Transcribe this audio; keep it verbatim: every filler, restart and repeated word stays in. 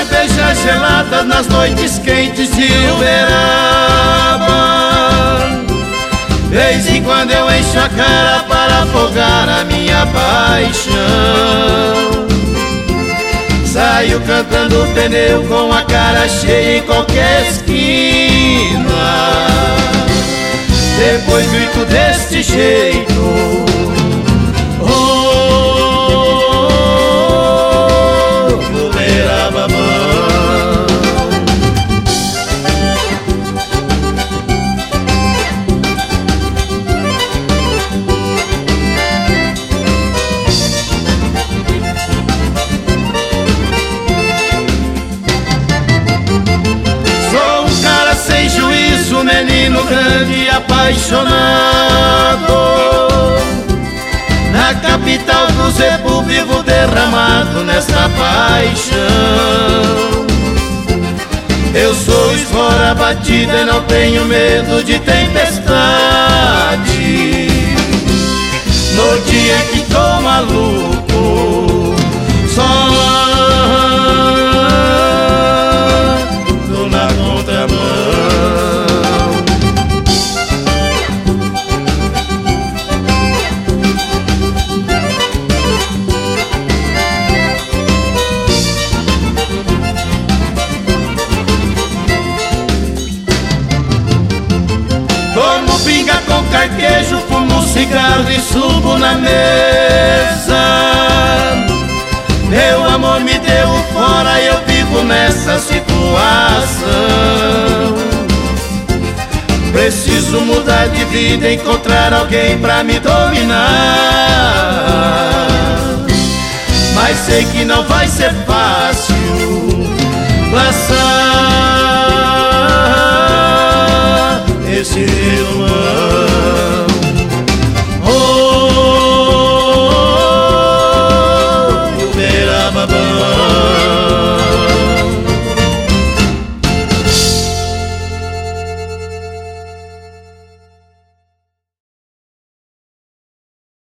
cervejas geladas nas noites quentes de Uberaba. Vez em quando eu encho a cara para afogar a minha paixão. Saio cantando pneu com a cara cheia em qualquer esquina. Depois grito deste jeito: menino grande e apaixonado, na capital do Zebu vivo derramado nessa paixão. Eu sou espora batida e não tenho medo de tempestade. No dia que tô maluco, só ando na contramão. Como pinga com carquejo, fumo um cigarro e subo na mesa. Meu amor me deu fora e eu vivo nessa situação. Preciso mudar de vida, encontrar alguém pra me dominar. Mas sei que não vai ser fácil passar